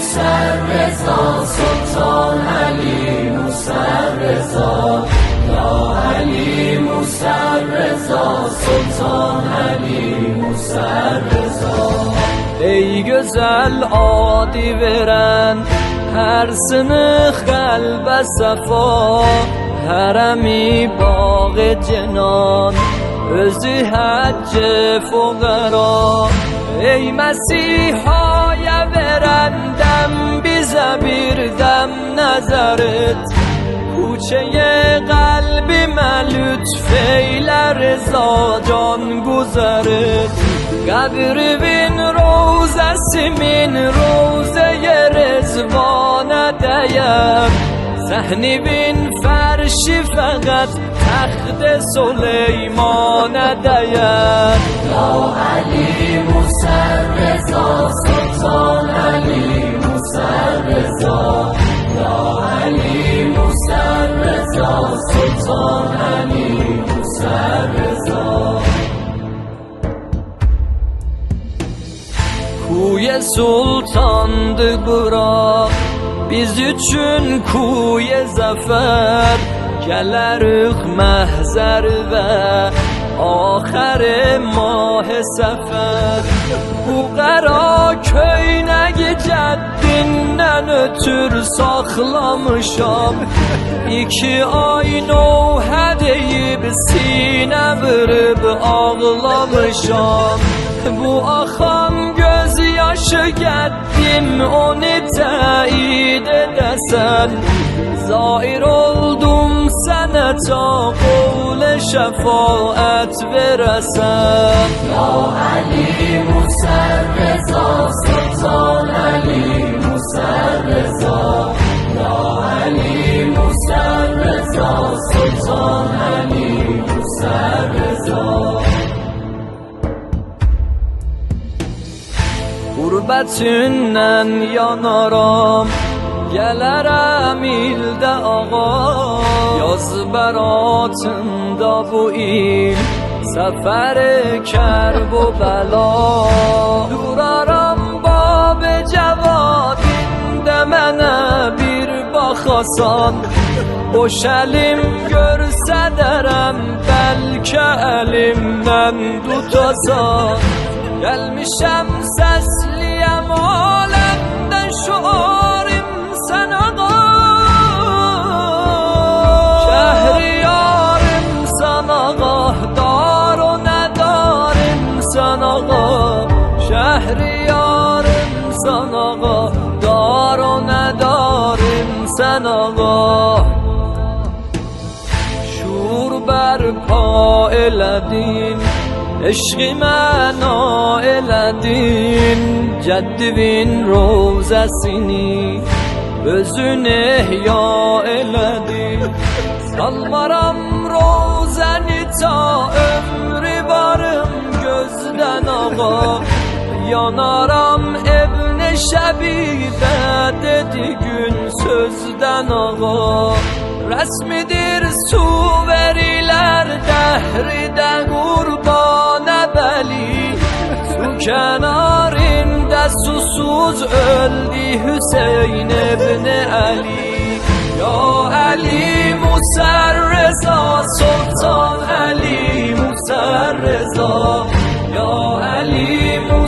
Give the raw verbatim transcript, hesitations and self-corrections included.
موسی‌رضا سلطان علی موسی‌رضا یا علی موسی‌رضا سلطان علی موسی‌رضا. ey güzel adi veren her sınıf kalbe safa harami bağı cenan özü hacce fugara. Ey Mesiha'ya veren dem bize bir dem nazar et, کوچه قلبime lütfeyle rıza can güzeret. Kabrimin rozesimin rozeye rezvane değer, Zehnibin ferşi fakat taxt Süleyman'a değer. Ya Ali موسی‌رضا سلطان علی موسی‌رضا یا علی موسی‌رضا سلطان علی موسی‌رضا. Kuye sultandı bura biz üçün kuye zafer, gelerik mehzer ve ahir mah sefer. Bu qara köynəgi cəddindən ötür saxlamışam, İki ay novhə deyib sinə vırıb ağlamışam. Bu axan göz yaşı qəddim onu təyid edəsən, zair oldum sənə ta qovl şəfaət verəsən. Ya Ali موسی‌رضا سلطان علی موسی‌رضا یا علی موسی‌رضا سلطان علی موسی‌رضا. Qurbətindən yanaram, gələrəm ildə ağa, yaz bəratında bu il səfər kərb و bəla. Duraram bab cavadində mənə bir baxasan, boş əlim görsədərəm bəlkə əlimdən tutasan. Gelmişem səsliyəm aləmdə şuarim sən ağa, şəhriyarım sən ağa, dar o nədarim sən ağa, şəhriyarım sən ağa, dar o nədarim sən ağa. Şur bərpa elədin, عشقی منا elədin, Cəddivin rozəsini özün ehya elədin. Salmaram rozəni ta ömrü varım gözdən ağa, yanaram evne şəbibə dedi gün sözdən ağa. Resmidir su veriler dəhrdə qurbana bəli, su kenarında susuz öldü Hüseyin ibn Ali. Ya Ali موسی‌رضا سلطان علی موسی‌رضا یا علی